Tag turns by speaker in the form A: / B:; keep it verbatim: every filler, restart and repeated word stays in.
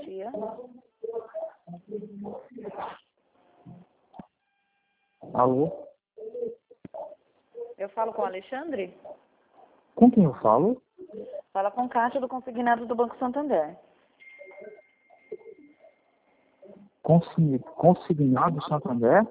A: dia.
B: Alô?
A: Eu falo com o Alexandre?
B: Com quem eu falo?
A: Fala com Cátia do Consignado do Banco Santander.
B: Consi- Consignado Santander?